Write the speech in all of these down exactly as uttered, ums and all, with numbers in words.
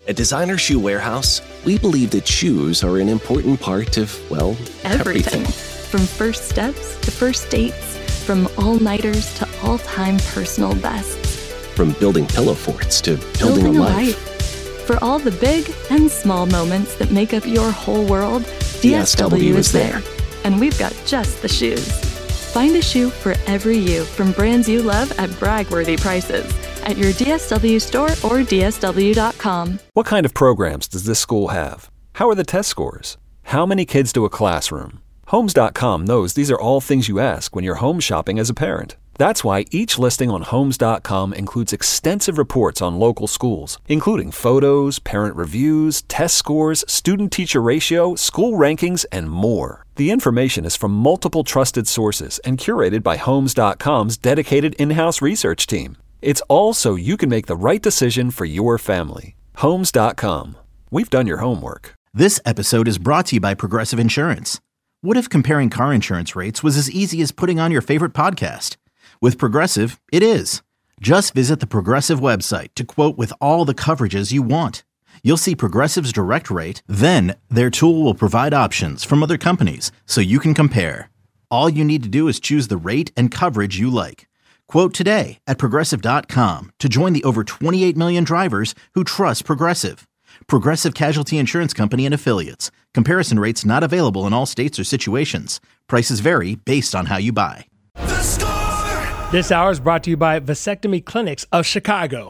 At Designer Shoe Warehouse, we believe that shoes are an important part of, well, everything. everything. From first steps to first dates, from all-nighters to all-time personal bests. From building pillow forts to building, Building a a life. life. For all the big and small moments that make up your whole world, D S W is there. And we've got just the shoes. Find a shoe for every you from brands you love at brag-worthy prices at your D S W store or D S W dot com. What kind of programs does this school have? How are the test scores? How many kids do a classroom? Homes dot com knows these are all things you ask when you're home shopping as a parent. That's why each listing on Homes dot com includes extensive reports on local schools, including photos, parent reviews, test scores, student-teacher ratio, school rankings, and more. The information is from multiple trusted sources and curated by Homes dot com's dedicated in-house research team. It's all so you can make the right decision for your family. Homes dot com. We've done your homework. This episode is brought to you by Progressive Insurance. What if comparing car insurance rates was as easy as putting on your favorite podcast? With Progressive, it is. Just visit the Progressive website to quote with all the coverages you want. You'll see Progressive's direct rate, then their tool will provide options from other companies so you can compare. All you need to do is choose the rate and coverage you like. Quote today at Progressive dot com to join the over twenty-eight million drivers who trust Progressive. Progressive Casualty Insurance Company and Affiliates. Comparison rates not available in all states or situations. Prices vary based on how you buy. The Score! This hour is brought to you by Vasectomy Clinics of Chicago.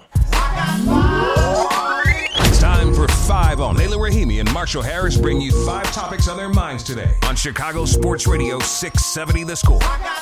It's time for Five on. Layla Rahimi and Marshall Harris bring you five topics on their minds today on Chicago Sports Radio six seventy The Score.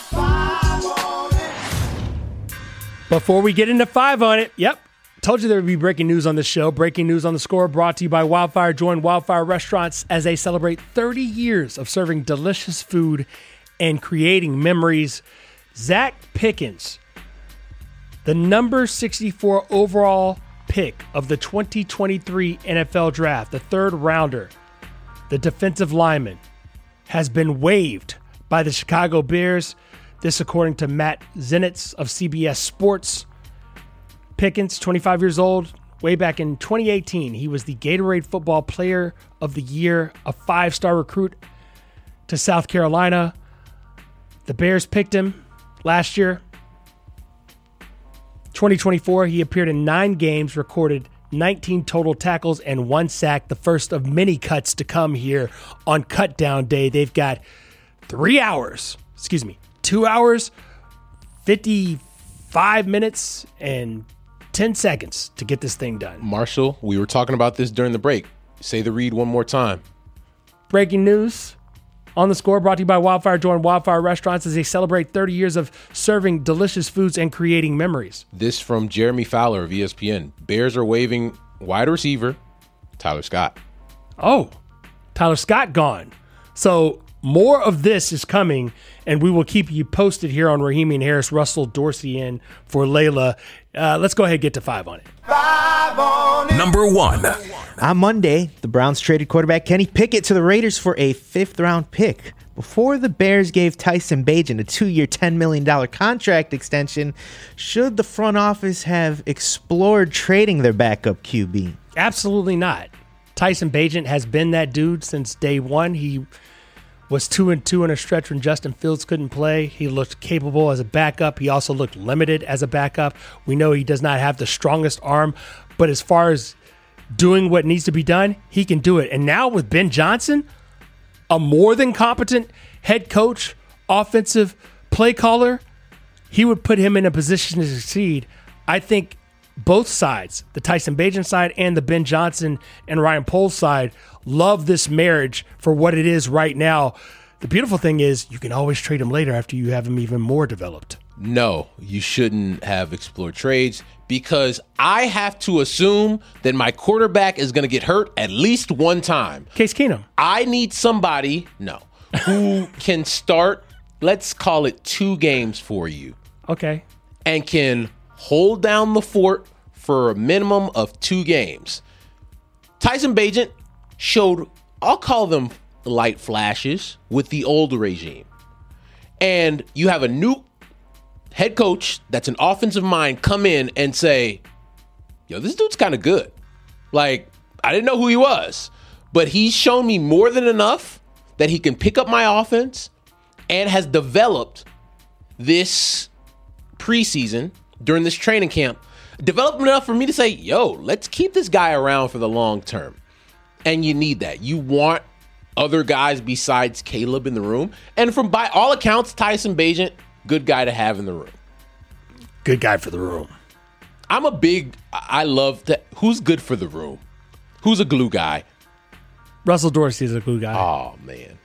Before we get into five on it, yep, told you there would be breaking news on this show. Breaking news on the Score brought to you by Wildfire. Join Wildfire Restaurants as they celebrate thirty years of serving delicious food and creating memories. Zach Pickens, the number sixty-four overall pick of the twenty twenty-three N F L Draft, the third rounder, the defensive lineman, has been waived by the Chicago Bears. This according to Matt Zenitz of C B S Sports. Pickens, twenty-five years old, way back in twenty eighteen, he was the Gatorade Football Player of the Year, a five-star recruit to South Carolina. The Bears picked him last year. twenty twenty-four, he appeared in nine games, recorded nineteen total tackles and one sack, the first of many cuts to come here on Cut Down Day. They've got three hours, excuse me, two hours, fifty-five minutes, and ten seconds to get this thing done. Marshall, we were talking about this during the break. Say the read one more time. Breaking news on the Score brought to you by Wildfire. Join Wildfire Restaurants as they celebrate thirty years of serving delicious foods and creating memories. This from Jeremy Fowler of E S P N. Bears are waiving wide receiver Tyler Scott. Oh, Tyler Scott gone. So more of this is coming, and we will keep you posted here on Rahimi and Harris. Russell Dorsey in for Layla. Uh, let's go ahead and get to five on it. Five on it. Number one. On Monday, the Browns traded quarterback Kenny Pickett to the Raiders for a fifth-round pick. Before the Bears gave Tyson Bagent a two-year, ten million dollars contract extension, should the front office have explored trading their backup Q B? Absolutely not. Tyson Bagent has been that dude since day one. He was two and two in a stretch when Justin Fields couldn't play. He looked capable as a backup. He also looked limited as a backup. We know he does not have the strongest arm, but as far as doing what needs to be done, he can do it. And now with Ben Johnson, a more than competent head coach, offensive play caller, he would put him in a position to succeed. I think both sides, the Tyson Bagent side and the Ben Johnson and Ryan Poles side, love this marriage for what it is right now. The beautiful thing is you can always trade him later after you have him even more developed. No, you shouldn't have explored trades because I have to assume that my quarterback is going to get hurt at least one time. Case Keenum. I need somebody, no, who can start, let's call it two games for you. Okay. And can hold down the fort for a minimum of two games. Tyson Bagent showed, I'll call them light flashes with the old regime. And you have a new head coach that's an offensive mind come in and say, yo, this dude's kind of good. Like, I didn't know who he was, but he's shown me more than enough that he can pick up my offense and has developed this preseason during this training camp, developed enough for me to say, yo, let's keep this guy around for the long term. And you need that. You want other guys besides Caleb in the room. And from by all accounts, Tyson Bagent, good guy to have in the room. Good guy for the room. I'm a big, I love that. Who's good for the room? Who's a glue guy? Russell Dorsey is a glue guy. Oh, man.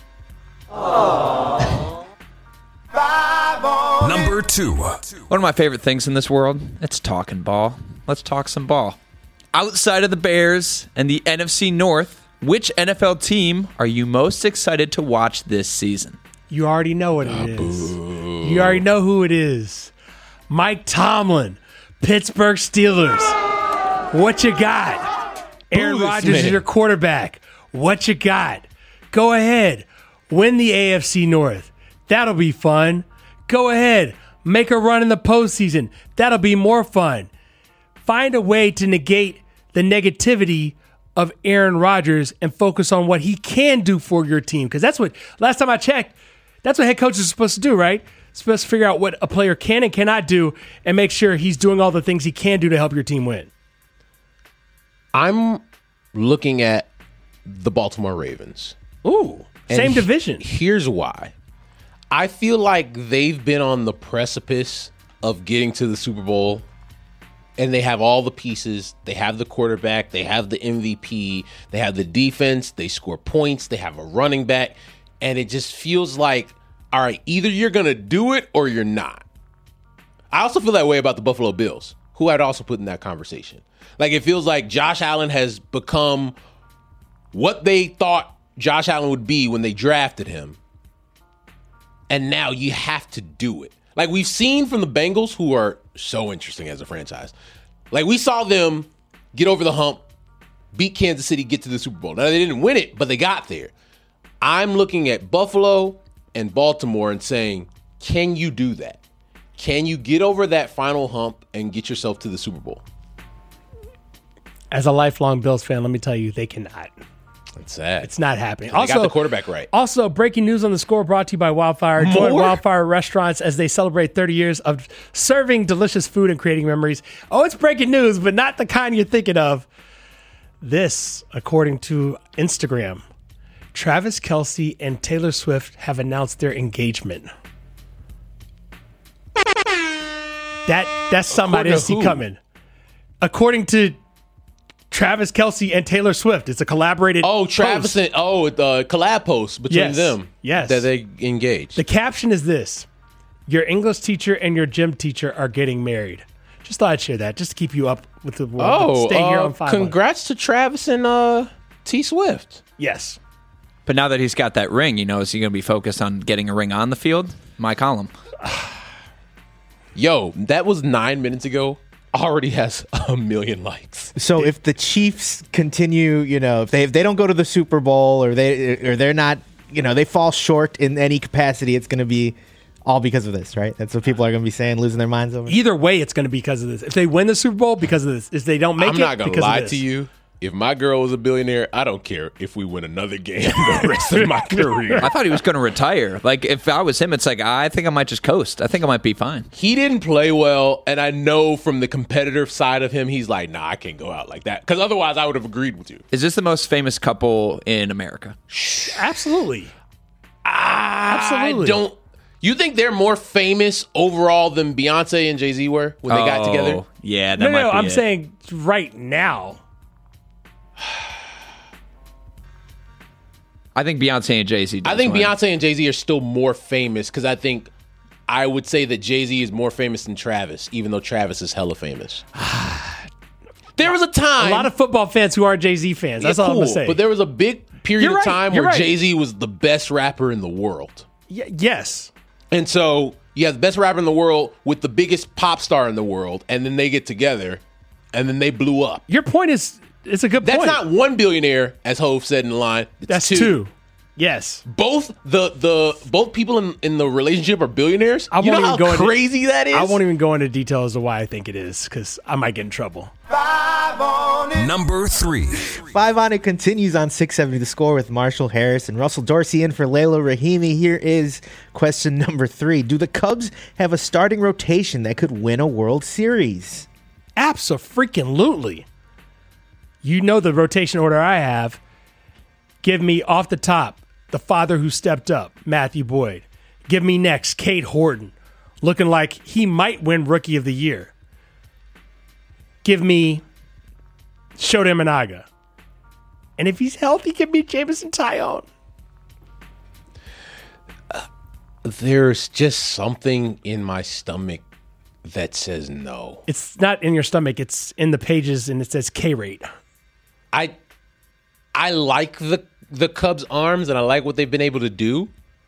Number two. One of my favorite things in this world, it's talking ball. Let's talk some ball. Outside of the Bears and the N F C North, which N F L team are you most excited to watch this season? You already know what it is. You already know who it is. Mike Tomlin, Pittsburgh Steelers. What you got? Aaron Rodgers is your quarterback. What you got? Go ahead. Win the A F C North. That'll be fun. Go ahead. Make a run in the postseason. That'll be more fun. Find a way to negate the negativity of Aaron Rodgers and focus on what he can do for your team. Because that's what, last time I checked, that's what head coaches are supposed to do, right? Supposed to figure out what a player can and cannot do and make sure he's doing all the things he can do to help your team win. I'm looking at the Baltimore Ravens. Ooh, And same he- division. Here's why. I feel like they've been on the precipice of getting to the Super Bowl, and they have all the pieces. They have the quarterback. They have the M V P. They have the defense. They score points. They have a running back. And it just feels like, all right, either you're going to do it or you're not. I also feel that way about the Buffalo Bills, who I'd also put in that conversation. Like, it feels like Josh Allen has become what they thought Josh Allen would be when they drafted him. And now you have to do it. Like we've seen from the Bengals, who are so interesting as a franchise. Like we saw them get over the hump, beat Kansas City, get to the Super Bowl. Now they didn't win it, but they got there. I'm looking at Buffalo and Baltimore and saying, can you do that? Can you get over that final hump and get yourself to the Super Bowl? As a lifelong Bills fan, let me tell you, they cannot. That's sad. It's not happening. They Also, got the quarterback right. Also, breaking news on the score brought to you by Wildfire. Join More? Wildfire Restaurants as they celebrate thirty years of serving delicious food and creating memories. Oh, it's breaking news, but not the kind you're thinking of. This, according to Instagram, Travis Kelce and Taylor Swift have announced their engagement. That That's something I According didn't to see who? coming. According to Travis Kelce and Taylor Swift. It's a collaborated Oh, Travis post. and oh, the collab post between Yes. them. Yes. That they engaged. The caption is this: your English teacher and your gym teacher are getting married. Just thought I'd share that, just to keep you up with the world. Oh, Stay here uh, on five. congrats to Travis and uh, T Swift. Yes. But now that he's got that ring, you know, is he going to be focused on getting a ring on the field? My column. Yo, that was nine minutes ago. Already has a million likes. So if the Chiefs continue, you know, if they if they don't go to the Super Bowl or they or they're not, you know, they fall short in any capacity, it's going to be all because of this, right? That's what people are going to be saying, losing their minds over. Either way, it's going to be because of this. If they win the Super Bowl, because of this. If they don't make I'm it, not gonna because lie of this. to you. If my girl was a billionaire, I don't care if we win another game the rest of my career. I thought he was going to retire. Like, if I was him, it's like, I think I might just coast. I think I might be fine. He didn't play well, and I know from the competitive side of him, he's like, nah, I can't go out like that. Because otherwise, I would have agreed with you. Is this the most famous couple in America? Absolutely. I don't. You think they're more famous overall than Beyonce and Jay-Z were when they got together? Oh, yeah, that No, might no, be I'm it. saying right now. I think Beyonce and Jay-Z I think win. Beyonce and Jay-Z are still more famous because I think I would say that Jay-Z is more famous than Travis, even though Travis is hella famous. There was a time. A lot of football fans who are Jay-Z fans. That's Yeah, all I'm cool, going to say. But there was a big period You're of right, time you're where right. Jay-Z was the best rapper in the world. Y- yes. And so you have the best rapper in the world with the biggest pop star in the world, and then they get together, and then they blew up. Your point is, it's a good That's point. not one billionaire, as Hov said in the line. It's That's two. two. Yes. Both the the both people in, in the relationship are billionaires. I you know won't how even go into- crazy that is? I won't even go into detail as to why I think it is, because I might get in trouble. Number three. Five on It continues on six seventy The Score with Marshall Harris and Russell Dorsey in for Layla Rahimi. Here is question number three. Do the Cubs have a starting rotation that could win a World Series? Abso-freaking-lutely. You know the rotation order I have. Give me off the top, the father who stepped up, Matthew Boyd. Give me next, Cade Horton, looking like he might win Rookie of the Year. Give me Shota Imanaga. And if he's healthy, give me Jameson Taillon. Uh, there's just something in my stomach that says no. It's not in your stomach. It's in the pages, and it says K-rate. I I like the the Cubs' arms, and I like what they've been able to do.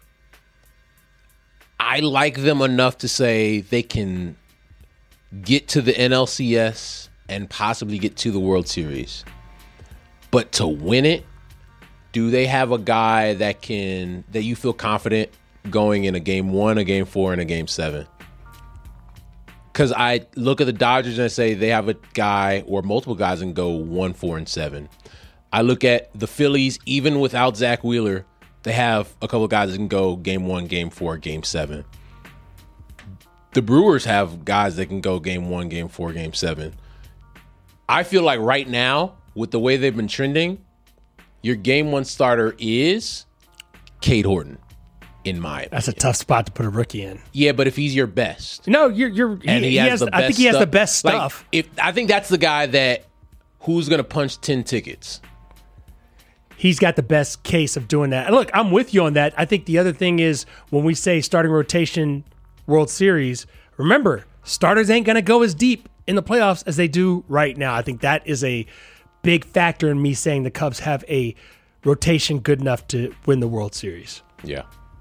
I like them enough to say they can get to the N L C S and possibly get to the World Series. But to win it, do they have a guy that can that you feel confident going in a game one, a game four, and a game seven? Because I look at the Dodgers and I say they have a guy or multiple guys and go one, four, and seven. I look at the Phillies, even without Zach Wheeler, they have a couple of guys that can go game one, game four, game seven. The Brewers have guys that can go game one, game four, game seven. I feel like right now, with the way they've been trending, your game one starter is Cade Horton, in my opinion. That's a tough spot to put a rookie in. Yeah, but if he's your best. No, you're you're he, and he, he has has, the best I think he has stuff, the best stuff. Like, if I think that's the guy that who's gonna punch ten tickets. He's got the best case of doing that. And look, I'm with you on that. I think the other thing is when we say starting rotation World Series, remember, starters ain't going to go as deep in the playoffs as they do right now. I think that is a big factor in me saying the Cubs have a rotation good enough to win the World Series. Yeah.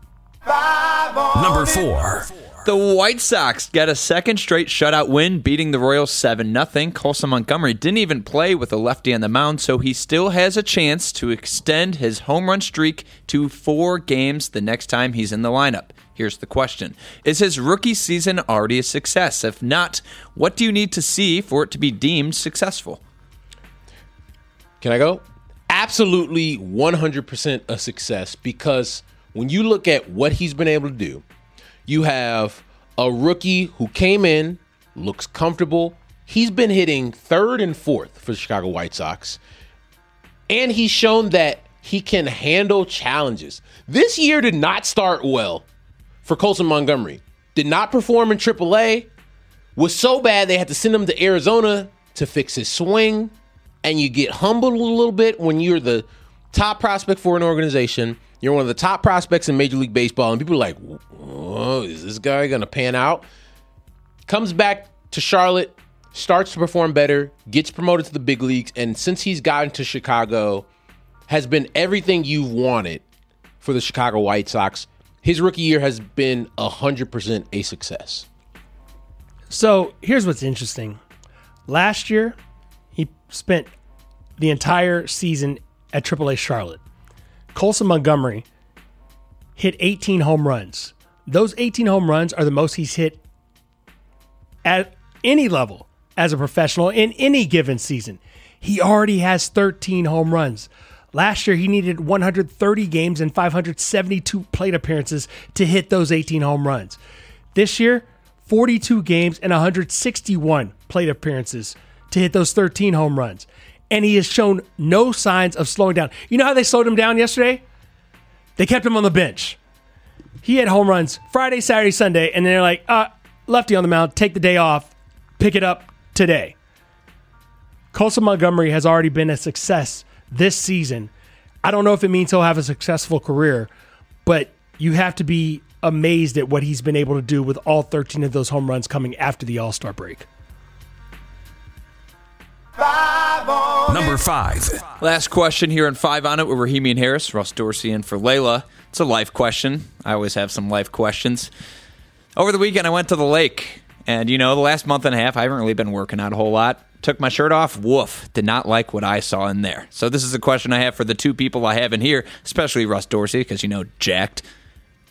Number four. The White Sox get a second straight shutout win, beating the Royals seven nothing. Colson Montgomery didn't even play with a lefty on the mound, so he still has a chance to extend his home run streak to four games the next time he's in the lineup. Here's the question. Is his rookie season already a success? If not, what do you need to see for it to be deemed successful? Can I go? Absolutely one hundred percent a success, because when you look at what he's been able to do, you have a rookie who came in, looks comfortable. He's been hitting third and fourth for the Chicago White Sox, and he's shown that he can handle challenges. This year did not start well for Colson Montgomery. Did not perform in triple A. Was so bad they had to send him to Arizona to fix his swing. And you get humbled a little bit when you're the top prospect for an organization. You're one of the top prospects in Major League Baseball. And people are like, oh, is this guy going to pan out? Comes back to Charlotte, starts to perform better, gets promoted to the big leagues. And since he's gotten to Chicago, has been everything you've wanted for the Chicago White Sox. His rookie year has been one hundred percent a success. So here's what's interesting. Last year, he spent the entire season at triple A Charlotte. Colson Montgomery hit eighteen home runs. Those eighteen home runs are the most he's hit at any level as a professional in any given season. He already has thirteen home runs. Last year, he needed one hundred thirty games and five hundred seventy-two plate appearances to hit those eighteen home runs. This year, forty-two games and one hundred sixty-one plate appearances to hit those thirteen home runs. And he has shown no signs of slowing down. You know how they slowed him down yesterday? They kept him on the bench. He had home runs Friday, Saturday, Sunday, and they're like, uh, lefty on the mound, take the day off, pick it up today. Colson Montgomery has already been a success this season. I don't know if it means he'll have a successful career, but you have to be amazed at what he's been able to do with all thirteen of those home runs coming after the All-Star break. Number five. Last question here on Five on It with Rahimi and Harris. Russ Dorsey in for Layla. It's a life question. I always have some life questions. Over the weekend, I went to the lake. And, you know, the last month and a half, I haven't really been working out a whole lot. Took my shirt off. Woof. Did not like what I saw in there. So this is a question I have for the two people I have in here, especially Russ Dorsey, because, you know, jacked.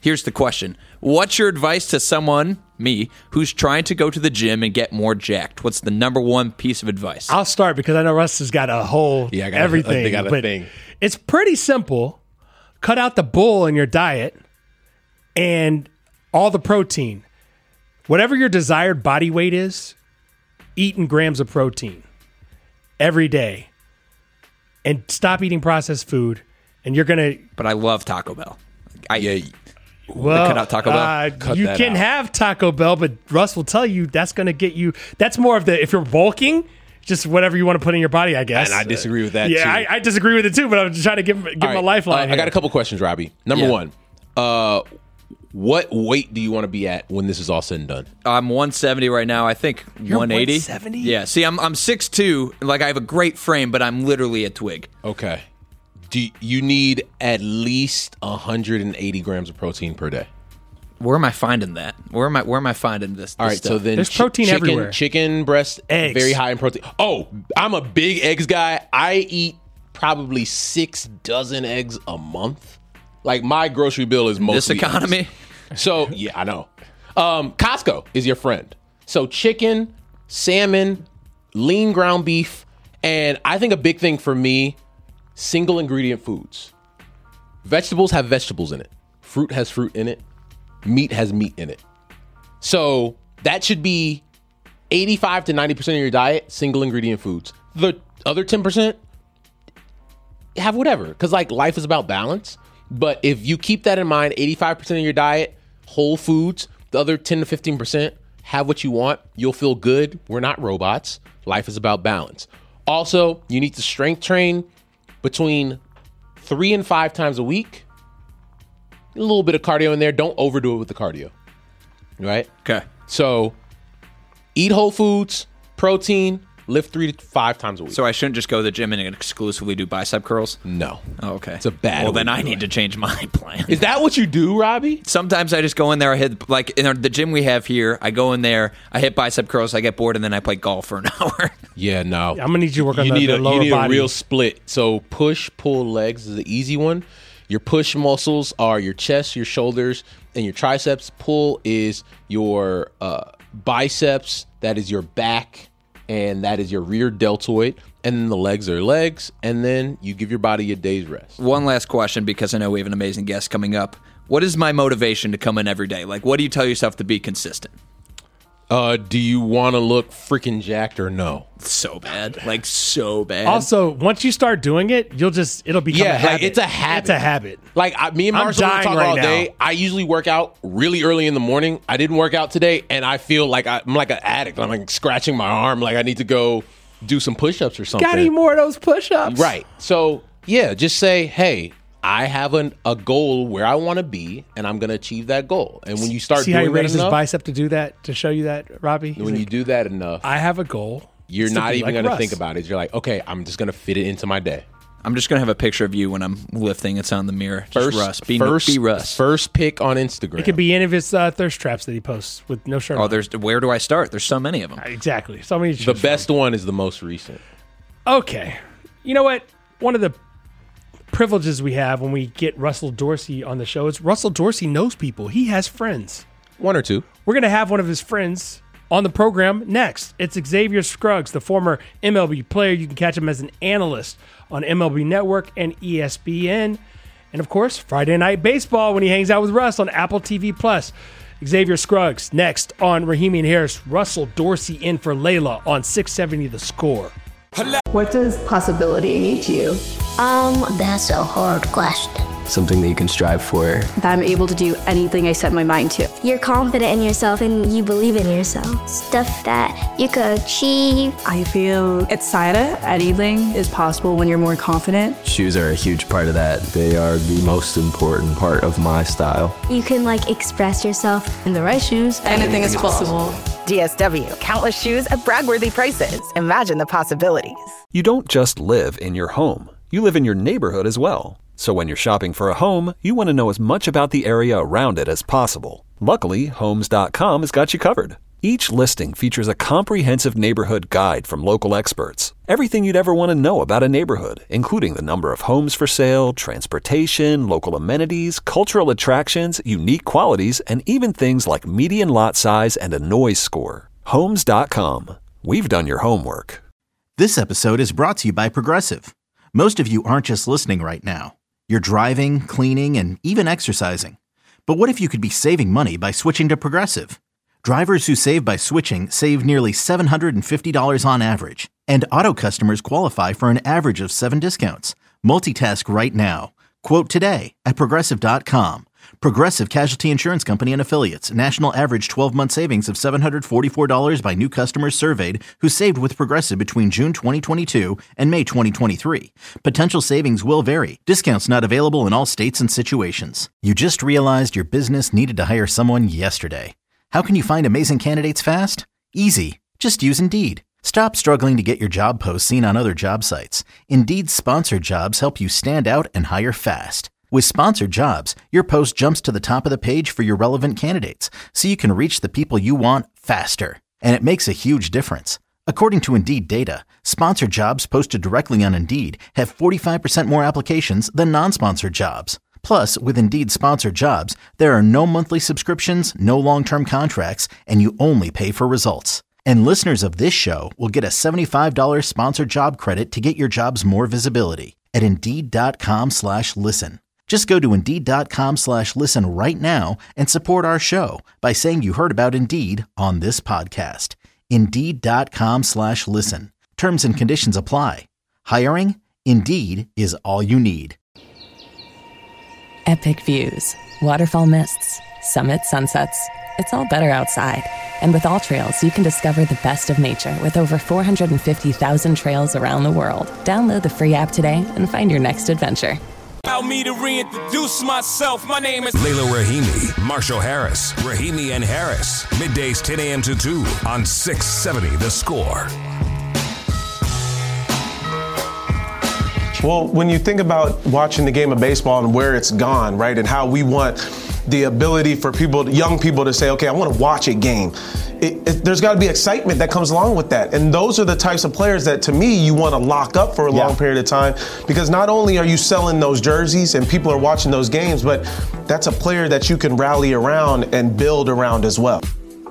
Here's the question. What's your advice to someone, me, who's trying to go to the gym and get more jacked? What's the number one piece of advice? I'll start because I know Russ has got a whole Yeah, I got everything. A, they got a but thing. It's pretty simple. Cut out the bull in your diet and all the protein. Whatever your desired body weight is, eat in grams of protein every day. And stop eating processed food. And you're going to... But I love Taco Bell. I, Yeah, Well, cut out Taco Bell? Uh, Cut you that can out. have Taco Bell, but Russ will tell you that's going to get you... That's more of the... If you're bulking, just whatever you want to put in your body, I guess. and I disagree with that yeah, too. I, I disagree with it too, but I'm just trying to give, give All my right, lifeline uh, here. I got a couple questions, Robbie. Number Yeah. one, uh, what weight do you want to be at when this is all said and done? I'm one seventy right now. I think You're one eighty. one seventy? Yeah. See, I'm I'm six two. Like, I have a great frame, but I'm literally a twig. Okay. Do you need at least one hundred eighty grams of protein per day? Where am I finding that? Where am I? Where am I finding this? All this right, so stuff? then There's chi- protein chicken, everywhere. Chicken breast, Eggs. very high in protein. Oh, I'm a big eggs guy. I eat probably six dozen eggs a month. Like, my grocery bill is mostly this economy. eggs. So yeah, I know. Um, Costco is your friend. So chicken, salmon, lean ground beef, and I think a big thing for me, single ingredient foods. Vegetables have vegetables in it. Fruit has fruit in it. Meat has meat in it. So that should be eighty-five to ninety percent of your diet, single ingredient foods. The other ten percent, have whatever. Because, like, life is about balance. But if you keep that in mind, eighty-five percent of your diet, whole foods, the other ten to fifteen percent, have what you want. You'll feel good. We're not robots. Life is about balance. Also, you need to strength train between three and five times a week. A little bit of cardio in there. Don't overdo it with the cardio. Right? Okay. So, eat whole foods, protein, lift three to five times a week. So I shouldn't just go to the gym and exclusively do bicep curls? No. Oh, okay. It's a bad Well, way then to I do need it. to change my plan. Is that what you do, Robbie? Sometimes I just go in there, I hit, like, in our, the gym we have here, I go in there, I hit bicep curls, I get bored, and then I play golf for an hour. Yeah, no. I'm going to need you to work on you the, need the a, lower You need body. a real split. So push, pull legs is the easy one. Your push muscles are your chest, your shoulders, and your triceps. Pull is your uh, biceps. That is your back, and that is your rear deltoid. And then the legs are legs, and then you give your body a day's rest. One last question, because I know we have an amazing guest coming up. What is my motivation to come in every day? Like, what do you tell yourself to be consistent? Uh, do you want to look freaking jacked or no? So bad. Like, so bad. Also, once you start doing it, you'll just, it'll become Yeah, a habit. like, it's a habit. It's a habit. Like, I, me and I'm Marshall we dying talk right all now. day. I usually work out really early in the morning. I didn't work out today, and I feel like I, I'm like an addict. I'm like scratching my arm, like I need to go do some push-ups or something. Got any more of those push-ups? Right. So, yeah, just say, hey, I have an, a goal where I want to be, and I'm going to achieve that goal. And when you start See how he doing that raised his enough, bicep to do that, to show you that, Robbie? He's when like, you do that enough, I have a goal. you're It's to not be even like going to Russ. think about it. You're like, okay, I'm just going to fit it into my day. I'm just going to have a picture of you when I'm lifting. It's on the mirror. Just First, Russ. Be, first, be Russ. first pick on Instagram. It could be any of his uh, thirst traps that he posts with no shirt Oh, on. there's where do I start? There's so many of them. Exactly. So many to the choose best one is the most recent. from. Okay. You know what? One of the privileges we have when we get Russell Dorsey on the show is Russell Dorsey knows people. He has friends. One or two. We're going to have one of his friends on the program next. It's Xavier Scruggs, the former M L B player. You can catch him as an analyst on M L B Network and E S P N. And, of course, Friday Night Baseball when he hangs out with Russ on Apple T V Plus. Xavier Scruggs next on Rahimi and Harris. Russell Dorsey in for Layla on six seventy The Score. What does possibility mean to you? Um, that's a hard question. Something that you can strive for. That I'm able to do anything I set my mind to. You're confident in yourself and you believe in yourself. Stuff that you could achieve. I feel excited. Anything is possible when you're more confident. Shoes are a huge part of that. They are the most important part of my style. You can like express yourself. In the right shoes, anything is possible. D S W, countless shoes at brag-worthy prices. Imagine the possibilities. You don't just live in your home. You live in your neighborhood as well. So when you're shopping for a home, you want to know as much about the area around it as possible. Luckily, Homes dot com has got you covered. Each listing features a comprehensive neighborhood guide from local experts. Everything you'd ever want to know about a neighborhood, including the number of homes for sale, transportation, local amenities, cultural attractions, unique qualities, and even things like median lot size and a noise score. Homes dot com. We've done your homework. This episode is brought to you by Progressive. Most of you aren't just listening right now. You're driving, cleaning, and even exercising. But what if you could be saving money by switching to Progressive? Drivers who save by switching save nearly seven hundred fifty dollars on average. And auto customers qualify for an average of seven discounts. Multitask right now. Quote today at Progressive dot com. Progressive Casualty Insurance Company and Affiliates. National average twelve-month savings of seven hundred forty-four dollars by new customers surveyed who saved with Progressive between June twenty twenty-two and May twenty twenty-three. Potential savings will vary. Discounts not available in all states and situations. You just realized your business needed to hire someone yesterday. How can you find amazing candidates fast? Easy. Just use Indeed. Stop struggling to get your job posts seen on other job sites. Indeed's sponsored jobs help you stand out and hire fast. With sponsored jobs, your post jumps to the top of the page for your relevant candidates, so you can reach the people you want faster. And it makes a huge difference. According to Indeed data, sponsored jobs posted directly on Indeed have forty-five percent more applications than non-sponsored jobs. Plus, with Indeed sponsored jobs, there are no monthly subscriptions, no long-term contracts, and you only pay for results. And listeners of this show will get a seventy-five dollars sponsored job credit to get your jobs more visibility at Indeed.com slash listen. Just go to Indeed.com slash listen right now and support our show by saying you heard about Indeed on this podcast. Indeed.com slash listen. Terms and conditions apply. Hiring? Indeed is all you need. Epic views, waterfall mists, summit sunsets. It's all better outside. And with AllTrails, you can discover the best of nature with over four hundred fifty thousand trails around the world. Download the free app today and find your next adventure. Allow me to reintroduce myself. My name is Layla Rahimi, Marshall Harris, Rahimi and Harris. Middays ten a.m. to two on six seventy The Score. Well, when you think about watching the game of baseball and where it's gone, right, and how we want the ability for people, young people to say, okay, I want to watch a game. It, it, there's got to be excitement that comes along with that. And those are the types of players that, to me, you want to lock up for a yeah. long period of time, because not only are you selling those jerseys and people are watching those games, but that's a player that you can rally around and build around as well.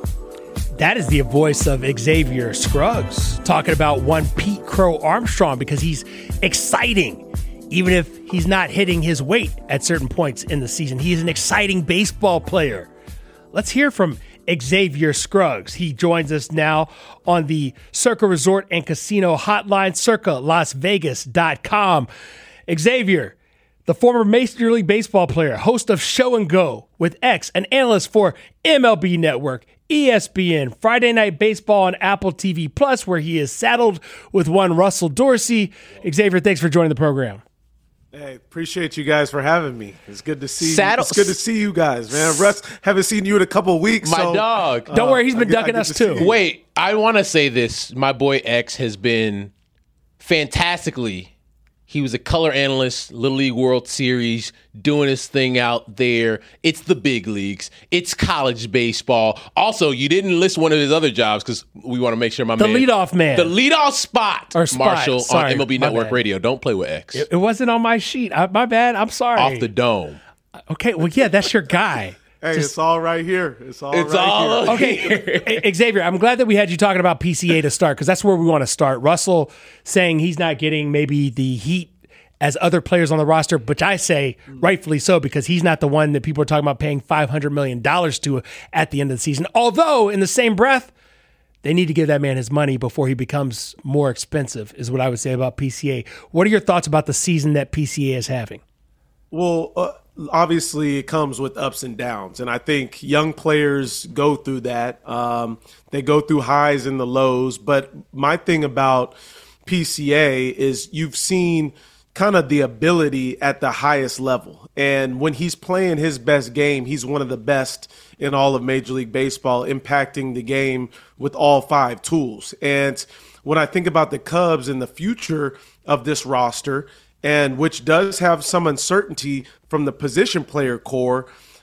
That is the voice of Xavier Scruggs talking about one Pete Crow Armstrong, because he's exciting, even if he's not hitting his weight at certain points in the season. He is an exciting baseball player. Let's hear from Xavier Scruggs. He joins us now on the Circa Resort and Casino hotline, circa las vegas dot com. Xavier, the former Major League Baseball player, host of Show and Go with X, an analyst for M L B Network, E S P N, Friday Night Baseball on Apple T V Plus, where he is saddled with one Russell Dorsey. Xavier, thanks for joining the program. Hey, appreciate you guys for having me. It's good to see Saddle- you. It's good to see you guys, man. Russ, haven't seen you in a couple of weeks. My so, dog. Uh, Don't worry, he's been I, ducking I us to too. Wait, I want to say this. My boy X has been fantastically. He was a color analyst, Little League World Series, doing his thing out there. It's the big leagues. It's college baseball. Also, you didn't list one of his other jobs because we want to make sure my the man. The leadoff man. The leadoff spot. Or spot. Marshall Sorry, on M L B Network bad. Radio. Don't play with X. It, it wasn't on my sheet. I, my bad. I'm sorry. Off the dome. Okay, well, yeah, that's your guy. Hey, Just, it's all right here. It's all it's right all here. Okay, Xavier, I'm glad that we had you talking about P C A to start, because that's where we want to start. Russell saying he's not getting maybe the heat as other players on the roster, which I say rightfully so, because he's not the one that people are talking about paying five hundred million dollars to at the end of the season. Although, in the same breath, they need to give that man his money before he becomes more expensive, is what I would say about P C A. What are your thoughts about the season that P C A is having? Well, uh, obviously it comes with ups and downs, and I think young players go through that. Um, they go through highs and the lows, but my thing about P C A is you've seen kind of the ability at the highest level. And when he's playing his best game, he's one of the best in all of Major League Baseball, impacting the game with all five tools. And when I think about the Cubs and the future of this roster, and which does have some uncertainty from the position player core,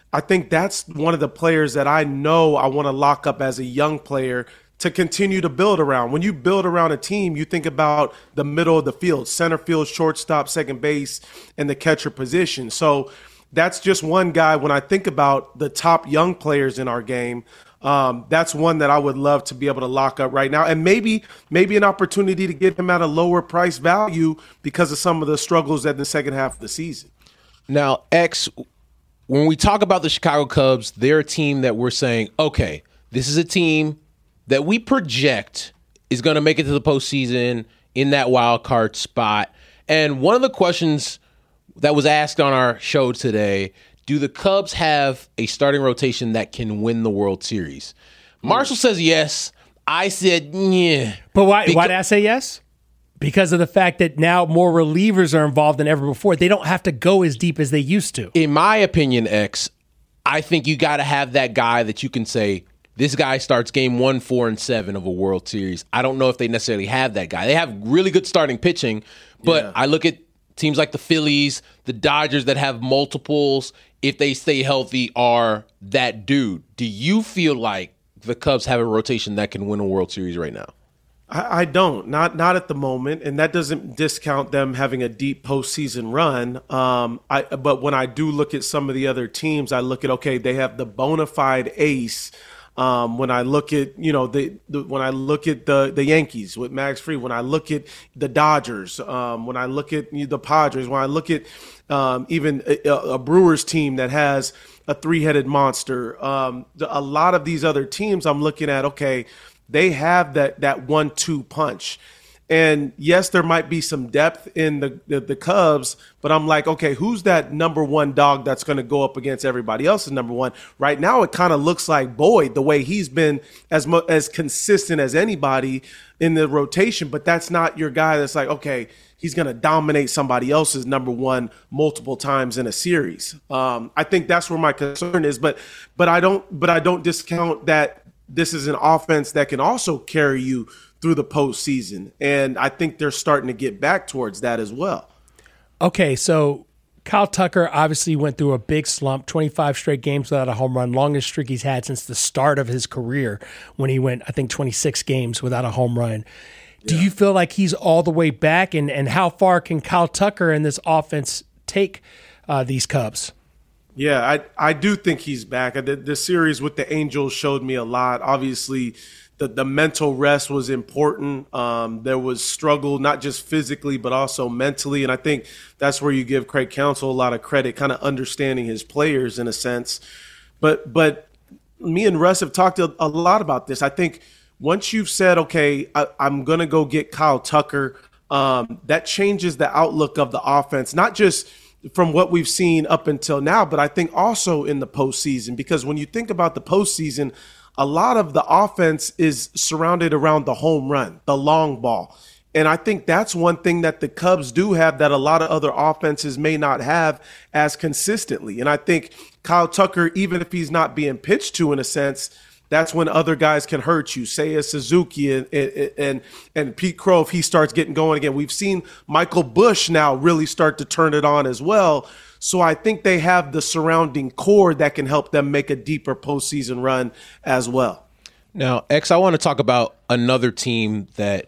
I think that's one of the players that I know I want to lock up as a young player to continue to build around. When you build around a team, you think about the middle of the field, center field, shortstop, second base, and the catcher position. So that's just one guy. When I think about the top young players in our game, um, that's one that I would love to be able to lock up right now. And maybe maybe an opportunity to get him at a lower price value because of some of the struggles at the second half of the season. Now, X, when we talk about the Chicago Cubs, they're a team that we're saying, okay, this is a team that we project is going to make it to the postseason in that wild card spot. And one of the questions that was asked on our show today, do the Cubs have a starting rotation that can win the World Series? Marshall says yes. I said, yeah. But why, Because- why did I say yes? Because of the fact that now more relievers are involved than ever before. They don't have to go as deep as they used to. In my opinion, X, I think you got to have that guy that you can say, this guy starts game one, four, and seven of a World Series. I don't know if they necessarily have that guy. They have really good starting pitching, but yeah. I look at teams like the Phillies, the Dodgers that have multiples, if they stay healthy, are that dude. Do you feel like the Cubs have a rotation that can win a World Series right now? I, I don't, not not at the moment, and that doesn't discount them having a deep postseason run. Um, I, but when I do look at some of the other teams, I look at, okay, they have the bona fide ace. Um, when I look at, you know, the, the when I look at the the Yankees with Max Fried, when I look at the Dodgers, um, when I look at the Padres, when I look at um, even a, a Brewers team that has a three-headed monster, um, a lot of these other teams, I'm looking at, okay, they have that that one two punch. And yes, there might be some depth in the, the, the Cubs, but I'm like, okay, who's that number one dog that's going to go up against everybody else's number one? Right now, it kind of looks like Boyd, the way he's been as mu- as consistent as anybody in the rotation, but that's not your guy that's like, okay, he's going to dominate somebody else's number one multiple times in a series. Um, I think that's where my concern is, but but I don't but I don't discount that this is an offense that can also carry you through the postseason. And I think they're starting to get back towards that as well. Okay, so Kyle Tucker obviously went through a big slump, twenty-five straight games without a home run, longest streak he's had since the start of his career when he went, I think, twenty-six games without a home run. Do yeah. you feel like he's all the way back? And, and how far can Kyle Tucker and this offense take uh, these Cubs? Yeah, I I do think he's back. The, the series with the Angels showed me a lot. Obviously, the, the mental rest was important. Um, there was struggle, not just physically, but also mentally. And I think that's where you give Craig Counsell a lot of credit, kind of understanding his players in a sense. But but me and Russ have talked a, a lot about this. I think once you've said, okay, I, I'm going to go get Kyle Tucker, um, that changes the outlook of the offense, not just from what we've seen up until now, but I think also in the postseason. Because when you think about the postseason, a lot of the offense is surrounded around the home run, the long ball. And I think that's one thing that the Cubs do have that a lot of other offenses may not have as consistently. And I think Kyle Tucker, even if he's not being pitched to in a sense, that's when other guys can hurt you. Seiya Suzuki and, and and and Pete Crow, if he starts getting going again. We've seen Michael Busch now really start to turn it on as well. So I think they have the surrounding core that can help them make a deeper postseason run as well. Now, X, I want to talk about another team that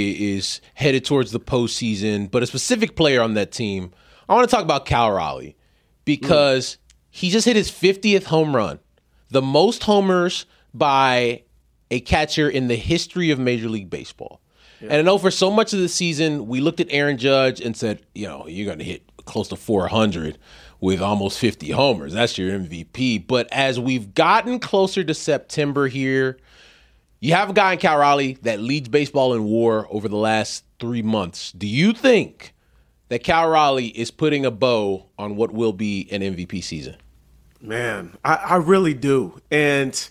is headed towards the postseason, but a specific player on that team. I want to talk about Cal Raleigh because mm. he just hit his fiftieth home run, the most homers by a catcher in the history of Major League Baseball. Yeah. And I know for so much of the season, we looked at Aaron Judge and said, you know, you're going to hit close to four hundred with almost fifty homers. That's your M V P. But as we've gotten closer to September here, you have a guy in Cal Raleigh that leads baseball in WAR over the last three months. Do you think that Cal Raleigh is putting a bow on what will be an M V P season? Man, I, I really do. And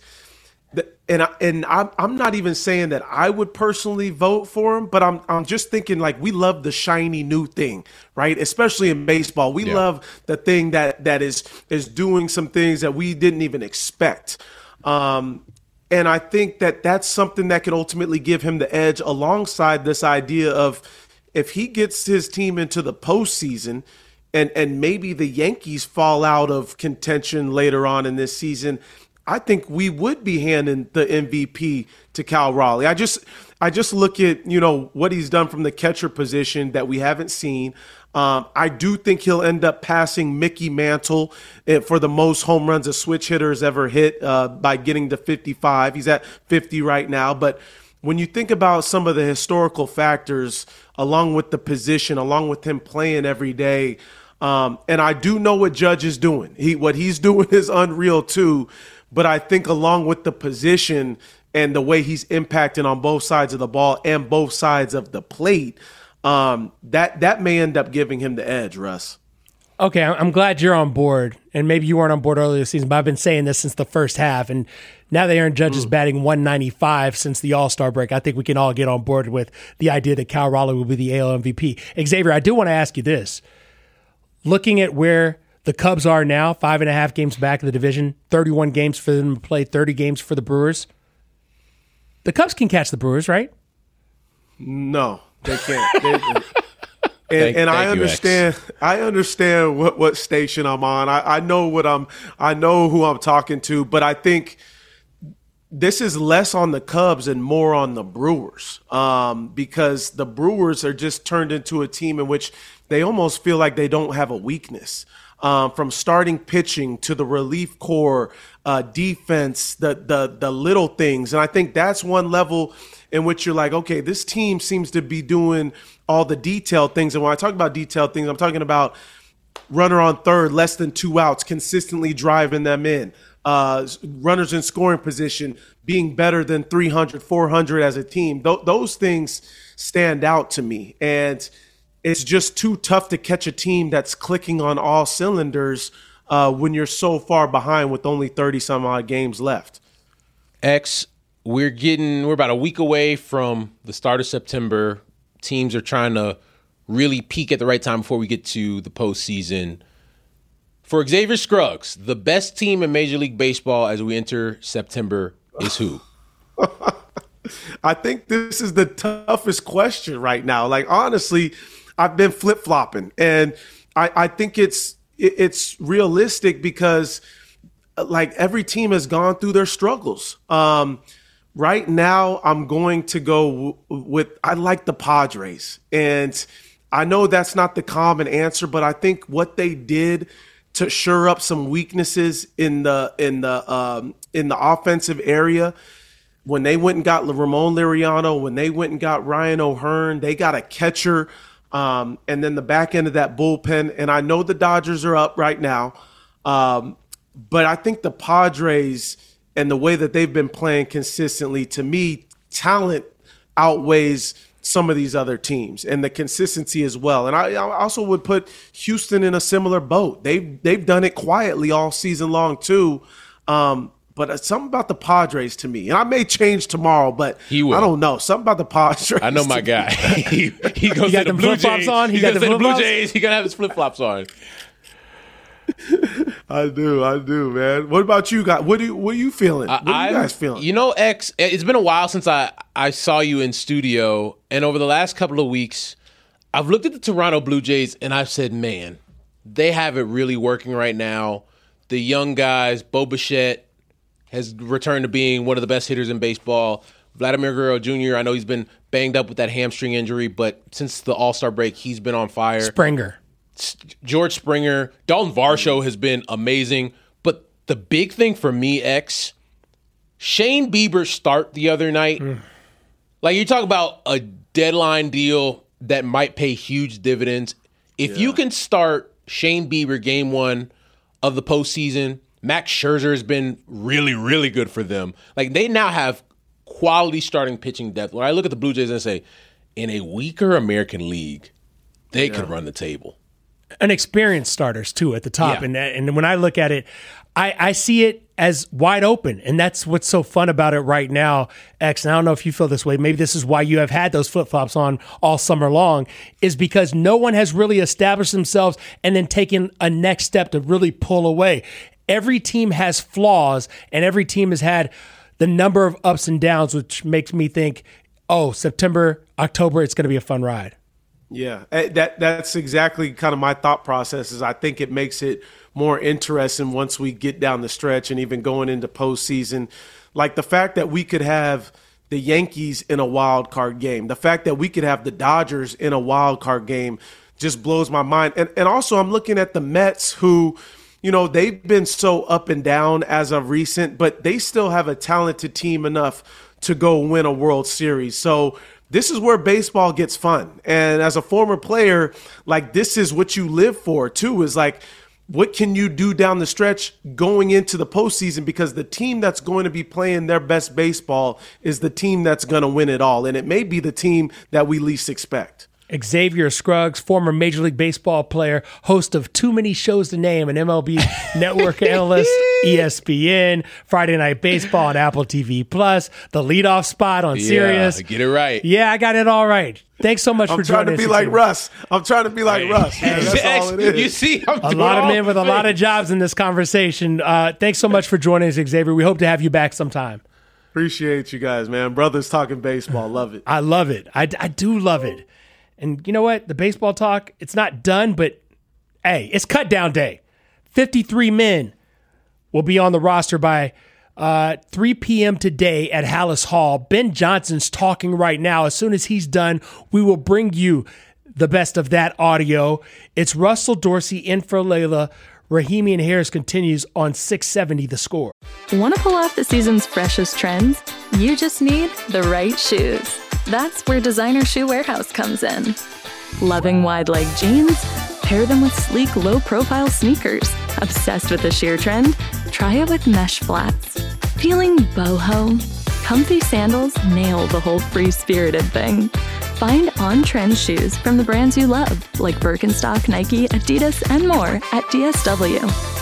And I, and I'm I'm not even saying that I would personally vote for him, but I'm I'm just thinking like we love the shiny new thing, right? Especially in baseball, we yeah. love the thing that that is is doing some things that we didn't even expect. Um, and I think that that's something that could ultimately give him the edge, alongside this idea of if he gets his team into the postseason. and and maybe the Yankees fall out of contention later on in this season, I think we would be handing the M V P to Cal Raleigh. I just I just look at, you know, what he's done from the catcher position that we haven't seen. Um, I do think he'll end up passing Mickey Mantle for the most home runs a switch hitter has ever hit uh, by getting to fifty-five. He's at fifty right now. But when you think about some of the historical factors, along with the position, along with him playing every day, um, and I do know what Judge is doing. He what he's doing is unreal too. But I think along with the position and the way he's impacting on both sides of the ball and both sides of the plate, um, that that may end up giving him the edge, Russ. Okay, I'm glad you're on board, and maybe you weren't on board earlier this season, but I've been saying this since the first half, and now that Aaron Judge is batting one ninety-five since the All-Star break, I think we can all get on board with the idea that Cal Raleigh will be the A L M V P. Xavier, I do want to ask you this. Looking at where the Cubs are now, five and a half games back of the division, thirty-one games for them to play, thirty games for the Brewers. The Cubs can catch the Brewers, right? No, they can't. They, and Thank, and thank I understand. You, I understand what, what station I'm on. I, I know what I'm. I know who I'm talking to. But I think this is less on the Cubs and more on the Brewers, um, because the Brewers are just turned into a team in which they almost feel like they don't have a weakness. Um, from starting pitching to the relief corps, uh, defense, the the the little things, and I think that's one level in which you're like, okay, this team seems to be doing all the detailed things. And when I talk about detailed things, I'm talking about runner on third, less than two outs, consistently driving them in. Uh, runners in scoring position, being better than three hundred, four hundred as a team. Th- those things stand out to me. And it's just too tough to catch a team that's clicking on all cylinders uh, when you're so far behind with only thirty some odd games left. X, we're getting, we're about a week away from the start of September. Teams are trying to really peak at the right time before we get to the postseason. For Xavier Scruggs, the best team in Major League Baseball as we enter September is who? I think this is the toughest question right now. Like, honestly, I've been flip-flopping, and I, I think it's it, it's realistic because, like, every team has gone through their struggles. Um, right now, I'm going to go w- with I like the Padres, and I know that's not the common answer, but I think what they did to shore up some weaknesses in the in the um, in the offensive area. When they went and got Ramon Liriano, when they went and got Ryan O'Hearn, they got a catcher. Um, and then the back end of that bullpen, and I know the Dodgers are up right now, um, but I think the Padres and the way that they've been playing consistently, to me, talent outweighs some of these other teams, and the consistency as well. And I, I also would put Houston in a similar boat. They've, they've done it quietly all season long too, um, but it's something about the Padres to me, and I may change tomorrow, but he will. I don't know. Something about the Padres. I know my guy. he, he goes to the Blue Jays. On? He He's got going to the the Blue flip-flops? Jays. He's going to have his flip-flops on. I do, I do, man. What about you guys? What do you, what are you feeling? What are I'm, you guys feeling? You know, X, it's been a while since I, I saw you in studio, and over the last couple of weeks, I've looked at the Toronto Blue Jays, and I've said, man, they have it really working right now. The young guys, Bo Bichette has returned to being one of the best hitters in baseball. Vladimir Guerrero Junior, I know he's been banged up with that hamstring injury, but since the All-Star break, he's been on fire. Springer. George Springer. Dalton Varsho has been amazing. But the big thing for me, X, Shane Bieber's start the other night, mm. like you talk about a deadline deal that might pay huge dividends. If yeah. you can start Shane Bieber game one of the postseason, Max Scherzer has been really, really good for them. Like, they now have quality starting pitching depth. When I look at the Blue Jays and say, in a weaker American League, they yeah. could run the table. And experienced starters, too, at the top. Yeah. And and when I look at it, I, I see it as wide open. And that's what's so fun about it right now, X. And I don't know if you feel this way. Maybe this is why you have had those flip-flops on all summer long, is because no one has really established themselves and then taken a next step to really pull away. Every team has flaws, and every team has had the number of ups and downs, which makes me think, oh, September, October, it's going to be a fun ride. Yeah, that that's exactly kind of my thought process. Is I think it makes it more interesting once we get down the stretch and even going into postseason. Like the fact that we could have the Yankees in a wild card game, the fact that we could have the Dodgers in a wild card game just blows my mind. And and also I'm looking at the Mets who, you know, they've been so up and down as of recent, but they still have a talented team enough to go win a World Series. So this is where baseball gets fun. And as a former player, like this is what you live for too, is like, what can you do down the stretch going into the postseason? Because the team that's going to be playing their best baseball is the team that's going to win it all. And it may be the team that we least expect. Xavier Scruggs, former Major League Baseball player, host of Too Many Shows to Name, an M L B Network analyst, E S P N, Friday Night Baseball on Apple T V Plus, the leadoff spot on yeah, Sirius. Get it right. Yeah, I got it all right. Thanks so much I'm for joining us. I'm trying to be like Russ. I'm trying to be like hey, Russ. Man. That's all it is. You see, I'm a lot of men with a lot of jobs in this conversation. Uh, thanks so much for joining us, Xavier. We hope to have you back sometime. Appreciate you guys, man. Brothers talking baseball. Love it. I love it. I, I do love it. And you know what? The baseball talk, it's not done, but hey, it's cut down day. fifty-three men will be on the roster by uh, three p.m. today at Hallis Hall. Ben Johnson's talking right now. As soon as he's done, we will bring you the best of that audio. It's Russell Dorsey in for Layla. Rahimi and Harris continues on six seventy The Score. Want to pull off the season's freshest trends? You just need the right shoes. That's where Designer Shoe Warehouse comes in. Loving wide leg jeans? Pair them with sleek, low-profile sneakers. Obsessed with the sheer trend? Try it with mesh flats. Feeling boho? Comfy sandals nail the whole free-spirited thing. Find on-trend shoes from the brands you love, like Birkenstock, Nike, Adidas, and more at D S W.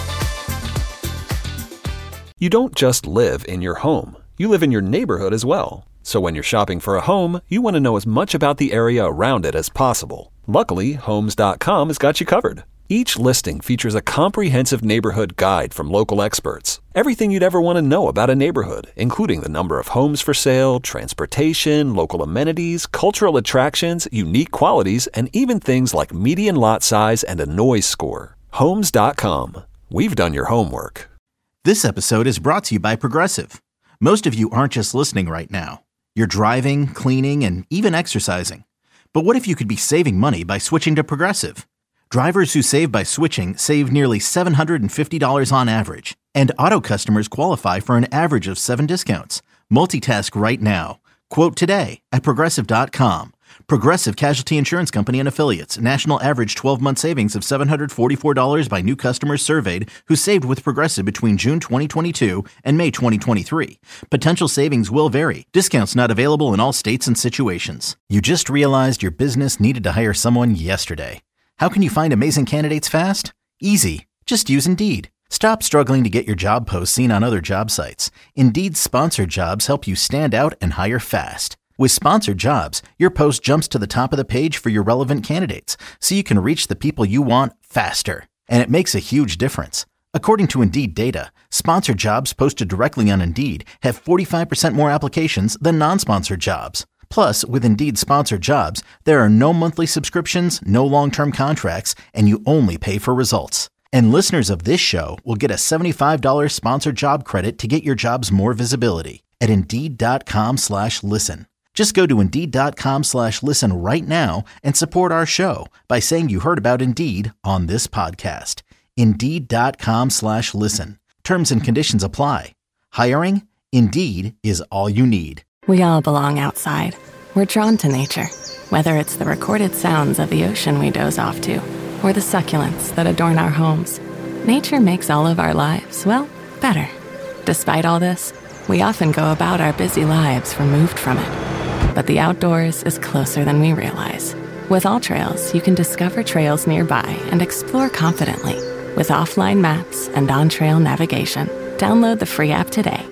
You don't just live in your home. You live in your neighborhood as well. So when you're shopping for a home, you want to know as much about the area around it as possible. Luckily, Homes dot com has got you covered. Each listing features a comprehensive neighborhood guide from local experts. Everything you'd ever want to know about a neighborhood, including the number of homes for sale, transportation, local amenities, cultural attractions, unique qualities, and even things like median lot size and a noise score. Homes dot com. We've done your homework. This episode is brought to you by Progressive. Most of you aren't just listening right now. You're driving, cleaning, and even exercising. But what if you could be saving money by switching to Progressive? Drivers who save by switching save nearly seven hundred fifty dollars on average. And auto customers qualify for an average of seven discounts. Multitask right now. Quote today at Progressive dot com. Progressive Casualty Insurance Company and Affiliates. National average twelve-month savings of seven hundred forty-four dollars by new customers surveyed who saved with Progressive between June twenty twenty-two and May twenty twenty-three. Potential savings will vary. Discounts not available in all states and situations. You just realized your business needed to hire someone yesterday. How can you find amazing candidates fast? Easy. Just use Indeed. Stop struggling to get your job posts seen on other job sites. Indeed's sponsored jobs help you stand out and hire fast. With sponsored jobs, your post jumps to the top of the page for your relevant candidates, so you can reach the people you want faster. And it makes a huge difference. According to Indeed data, sponsored jobs posted directly on Indeed have forty-five percent more applications than non-sponsored jobs. Plus, with Indeed sponsored jobs, there are no monthly subscriptions, no long-term contracts, and you only pay for results. And listeners of this show will get a seventy-five dollars sponsored job credit to get your jobs more visibility at Indeed.com slash listen. Just go to Indeed.com slash listen right now and support our show by saying you heard about Indeed on this podcast. Indeed.com slash listen. Terms and conditions apply. Hiring? Indeed is all you need. We all belong outside. We're drawn to nature, whether it's the recorded sounds of the ocean we doze off to, or the succulents that adorn our homes. Nature makes all of our lives, well, better. Despite all this, we often go about our busy lives removed from it. But the outdoors is closer than we realize. With AllTrails, you can discover trails nearby and explore confidently. With offline maps and on-trail navigation, download the free app today.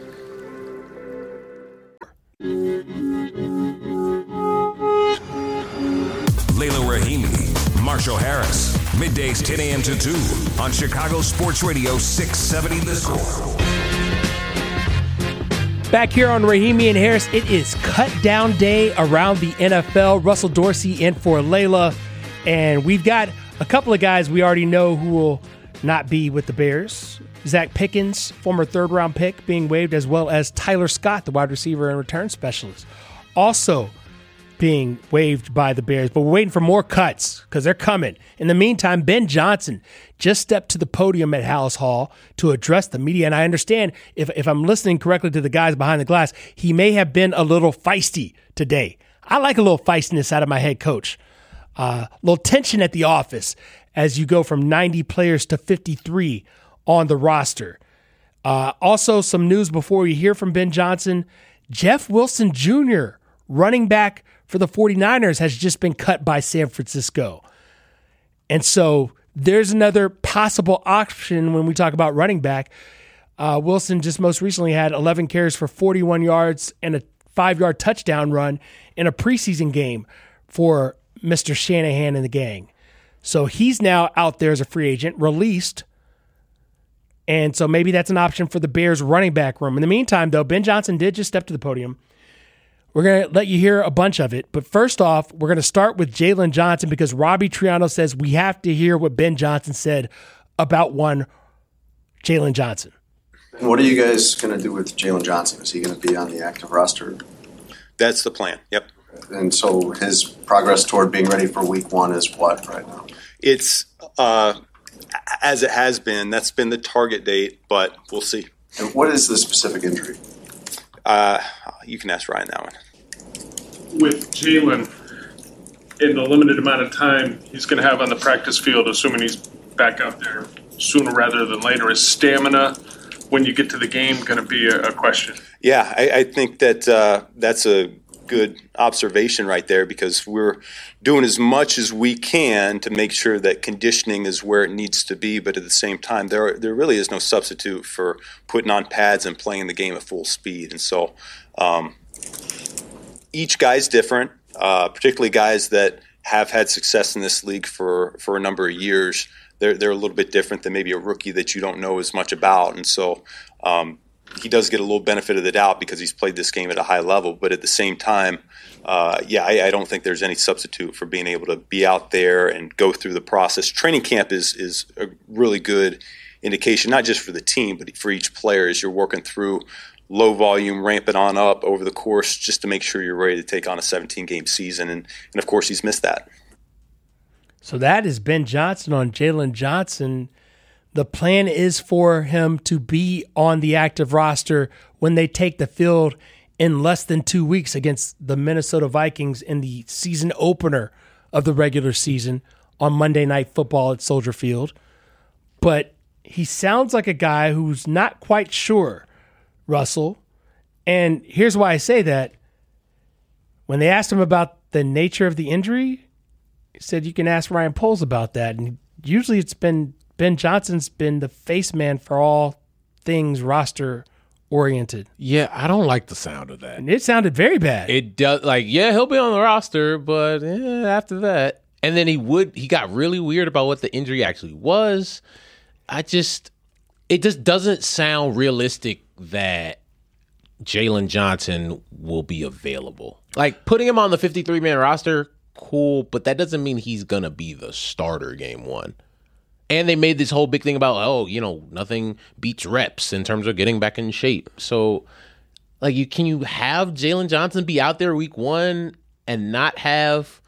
Layla Rahimi, Marshall Harris, middays ten a.m. to two on Chicago Sports Radio six seventy The Score. Back here on Rahimi and Harris, it is cut down day around the N F L. Russell Dorsey in for Layla. And we've got a couple of guys we already know who will not be with the Bears. Zach Pickens, former third-round pick, being waived, as well as Tyler Scott, the wide receiver and return specialist, also being waived by the Bears. But we're waiting for more cuts because they're coming. In the meantime, Ben Johnson just stepped to the podium at Hallis Hall to address the media. And I understand, if, if I'm listening correctly to the guys behind the glass, he may have been a little feisty today. I like a little feistiness out of my head coach. A uh, little tension at the office as you go from ninety players to fifty-three on the roster. Uh, also, some news before we hear from Ben Johnson. Jeff Wilson Junior, running back for the 49ers, has just been cut by San Francisco. And so there's another possible option when we talk about running back. Uh, Wilson just most recently had eleven carries for forty-one yards and a five-yard touchdown run in a preseason game for Mister Shanahan and the gang. So he's now out there as a free agent, released. And so maybe that's an option for the Bears running back room. In the meantime, though, Ben Johnson did just step to the podium. We're going to let you hear a bunch of it. But first off, we're going to start with Jalen Johnson because Robbie Triano says we have to hear what Ben Johnson said about one Jalen Johnson. What are you guys going to do with Jalen Johnson? Is he going to be on the active roster? That's the plan, yep. And so his progress toward being ready for week one is what right now? It's, uh, as it has been, that's been the target date, but we'll see. And what is the specific injury? Uh, you can ask Ryan that one. With Jalen, in the limited amount of time he's going to have on the practice field, assuming he's back out there sooner rather than later, is stamina when you get to the game going to be a, a question? Yeah, I, I think that uh, that's a good observation right there because we're doing as much as we can to make sure that conditioning is where it needs to be, but at the same time there there really is no substitute for putting on pads and playing the game at full speed. And so um, each guy's different, uh, particularly guys that have had success in this league for, for a number of years. They're, they're a little bit different than maybe a rookie that you don't know as much about. And so um, he does get a little benefit of the doubt because he's played this game at a high level. But at the same time, uh, yeah, I, I don't think there's any substitute for being able to be out there and go through the process. Training camp is is a really good indication, not just for the team, but for each player as you're working through low volume, ramping on up over the course just to make sure you're ready to take on a seventeen-game season. And, and, of course, he's missed that. So that is Ben Johnson on Jalen Johnson. The plan is for him to be on the active roster when they take the field in less than two weeks against the Minnesota Vikings in the season opener of the regular season on Monday Night Football at Soldier Field. But he sounds like a guy who's not quite sure, Russell. And here's why I say that. When they asked him about the nature of the injury, he said you can ask Ryan Poles about that. And usually it's been Ben Johnson's been the face man for all things roster oriented. Yeah, I don't like the sound of that. And it sounded very bad. It does. Like, yeah, he'll be on the roster, but eh, after that, and then he would. He got really weird about what the injury actually was. I just, it just doesn't sound realistic that Jalen Johnson will be available. Like putting him on the fifty-three man roster, cool, but that doesn't mean he's gonna be the starter game one. And they made this whole big thing about, oh, you know, nothing beats reps in terms of getting back in shape. So, like, you can you have Jalen Johnson be out there week one and not have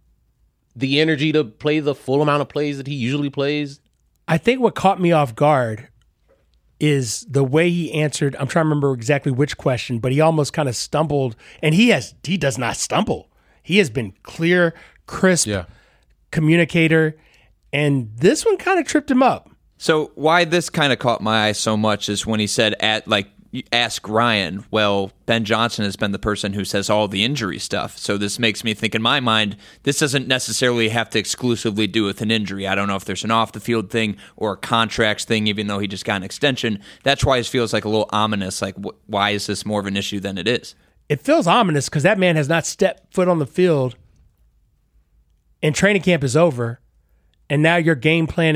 the energy to play the full amount of plays that he usually plays? I think what caught me off guard is the way he answered. I'm trying to remember exactly which question, but he almost kind of stumbled. And he has he does not stumble. He has been clear, crisp yeah. communicator. And this one kind of tripped him up. So why this kind of caught my eye so much is when he said, at like, ask Ryan. Well, Ben Johnson has been the person who says all the injury stuff. So this makes me think in my mind, this doesn't necessarily have to exclusively do with an injury. I don't know if there's an off-the-field thing or a contracts thing, even though he just got an extension. That's why it feels like a little ominous. Like, wh- why is this more of an issue than it is? It feels ominous because that man has not stepped foot on the field and training camp is over. And now you're game planning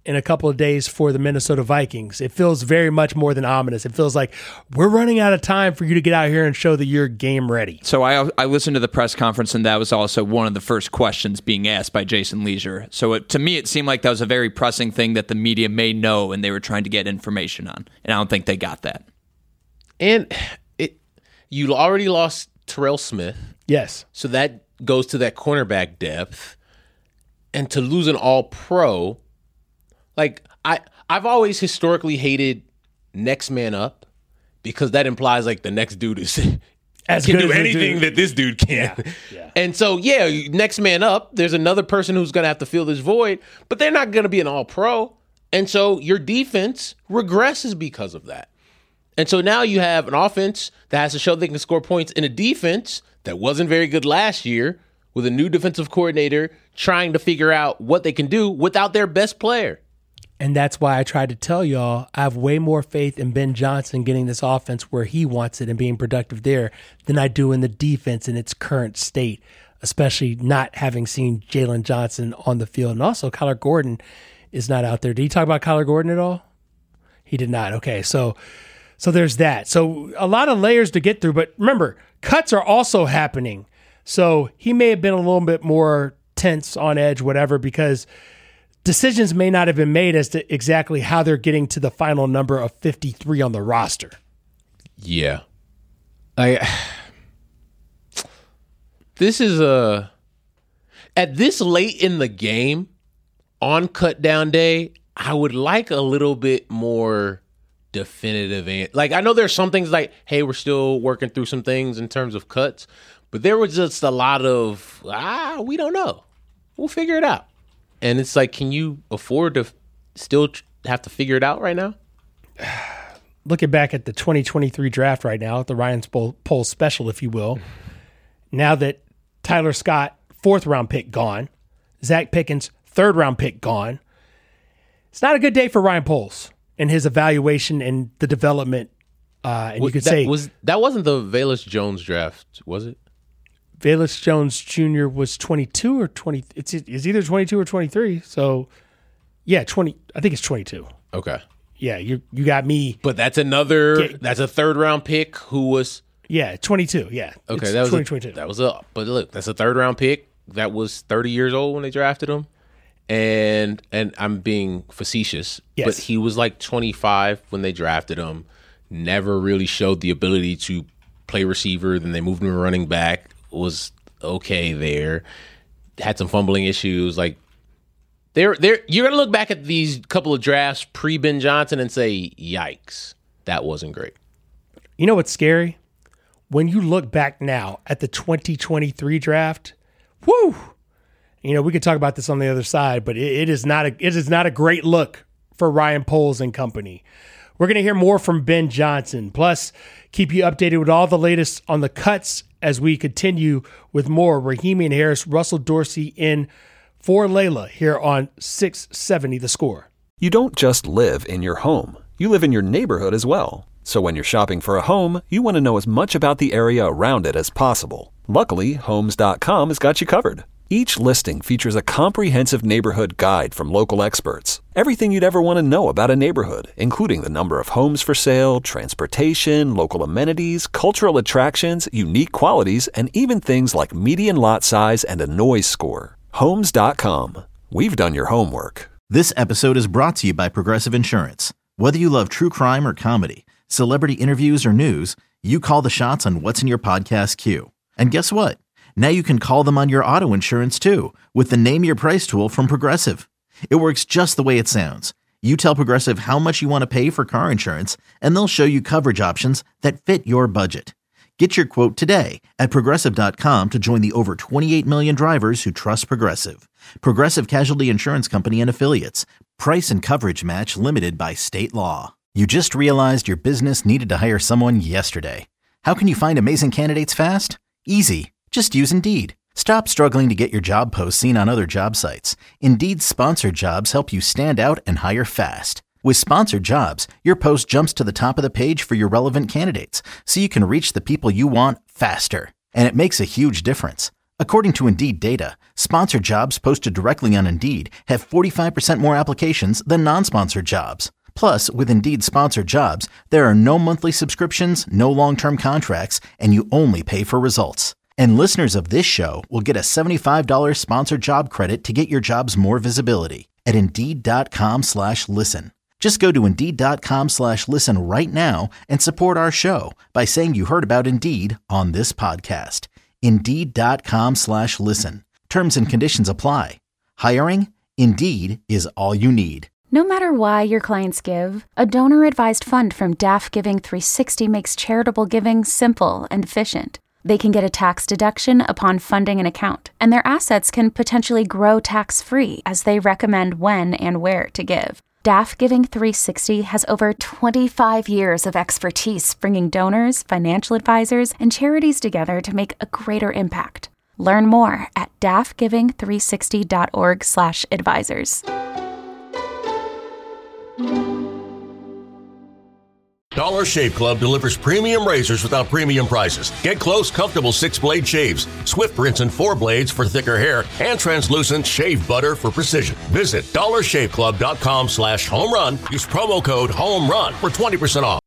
in a couple of days for the Minnesota Vikings. It feels very much more than ominous. It feels like we're running out of time for you to get out here and show that you're game ready. So I I listened to the press conference, and that was also one of the first questions being asked by Jason Leisure. So it, to me, it seemed like that was a very pressing thing that the media may know and they were trying to get information on. And I don't think they got that. And it, you already lost Terrell Smith. Yes. So that goes to that cornerback depth. And to lose an all-pro, like I, I've always historically hated next man up because that implies like the next dude is As can good do as the anything dude. that this dude can. Yeah, yeah. And so, yeah, next man up, there's another person who's going to have to fill this void, but they're not going to be an all-pro. And so your defense regresses because of that. And so now you have an offense that has to show they can score points in a defense that wasn't very good last year with a new defensive coordinator trying to figure out what they can do without their best player. And that's why I tried to tell y'all I have way more faith in Ben Johnson getting this offense where he wants it and being productive there than I do in the defense in its current state, especially not having seen Jalen Johnson on the field. And also, Kyler Gordon is not out there. Did he talk about Kyler Gordon at all? He did not. Okay, so so there's that. So a lot of layers to get through. But remember, cuts are also happening. So he may have been a little bit more tense, on edge, whatever, because decisions may not have been made as to exactly how they're getting to the final number of fifty-three on the roster. Yeah. I This is a at this late in the game on cut down day, I would like a little bit more definitive. An- like I know there's some things like, hey, we're still working through some things in terms of cuts, but there was just a lot of ah, we don't know. We'll figure it out. And it's like, can you afford to still have to figure it out right now? Looking back at the twenty twenty-three draft right now, at the Ryan's Poll special, if you will, now that Tyler Scott, fourth round pick, gone, Zach Pickens, third round pick, gone, it's not a good day for Ryan Poles and his evaluation and the development. Uh, and Was- you could that say was that wasn't the Velus Jones draft, was it? Velus Jones Junior was twenty-two or twenty. It's, it's either twenty-two or twenty-three. So, yeah, twenty. I think it's twenty-two. Okay. Yeah, you you got me. But that's another. Get- that's a third round pick who was. Yeah, twenty-two. Yeah. Okay, It's that was twenty a, twenty-two. that was up. But look, that's a third round pick that was thirty years old when they drafted him, and and I'm being facetious, Yes. but he was like twenty-five when they drafted him. Never really showed the ability to play receiver. Then they moved him to running back. Was okay there. Had some fumbling issues. Like they're they're you're gonna look back at these couple of drafts pre Ben Johnson and say, "Yikes, that wasn't great." You know what's scary? When you look back now at the twenty twenty-three draft, whoo! You know, we could talk about this on the other side, but it, it is not a it is not a great look for Ryan Poles and company. We're going to hear more from Ben Johnson. Plus, keep you updated with all the latest on the cuts as we continue with more Rahimi and Harris, Russell Dorsey in for Layla here on six seventy The Score. You don't just live in your home. You live in your neighborhood as well. So when you're shopping for a home, you want to know as much about the area around it as possible. Luckily, Homes dot com has got you covered. Each listing features a comprehensive neighborhood guide from local experts. Everything you'd ever want to know about a neighborhood, including the number of homes for sale, transportation, local amenities, cultural attractions, unique qualities, and even things like median lot size and a noise score. Homes dot com. We've done your homework. This episode is brought to you by Progressive Insurance. Whether you love true crime or comedy, celebrity interviews or news, you call the shots on what's in your podcast queue. And guess what? Now you can call them on your auto insurance too with the Name Your Price tool from Progressive. It works just the way it sounds. You tell Progressive how much you want to pay for car insurance, and they'll show you coverage options that fit your budget. Get your quote today at Progressive dot com to join the over twenty-eight million drivers who trust Progressive. Progressive Casualty Insurance Company and Affiliates. Price and coverage match limited by state law. You just realized your business needed to hire someone yesterday. How can you find amazing candidates fast? Easy. Just use Indeed. Stop struggling to get your job posts seen on other job sites. Indeed's sponsored jobs help you stand out and hire fast. With sponsored jobs, your post jumps to the top of the page for your relevant candidates, so you can reach the people you want faster. And it makes a huge difference. According to Indeed data, sponsored jobs posted directly on Indeed have forty-five percent more applications than non-sponsored jobs. Plus, with Indeed sponsored jobs, there are no monthly subscriptions, no long-term contracts, and you only pay for results. And listeners of this show will get a seventy-five dollars sponsored job credit to get your jobs more visibility at Indeed.com slash listen. Just go to Indeed.com slash listen right now and support our show by saying you heard about Indeed on this podcast. Indeed.com slash listen. Terms and conditions apply. Hiring? Indeed is all you need. No matter why your clients give, a donor-advised fund from D A F Giving three sixty makes charitable giving simple and efficient. They can get a tax deduction upon funding an account, and their assets can potentially grow tax-free as they recommend when and where to give. D A F Giving three sixty has over twenty-five years of expertise bringing donors, financial advisors, and charities together to make a greater impact. Learn more at daffgiving three sixty dot org slash advisors. Dollar Shave Club delivers premium razors without premium prices. Get close, comfortable six-blade shaves, swift rinse and four blades for thicker hair, and translucent shave butter for precision. Visit dollarshaveclub.com slash home run. Use promo code HOME RUN for twenty percent off.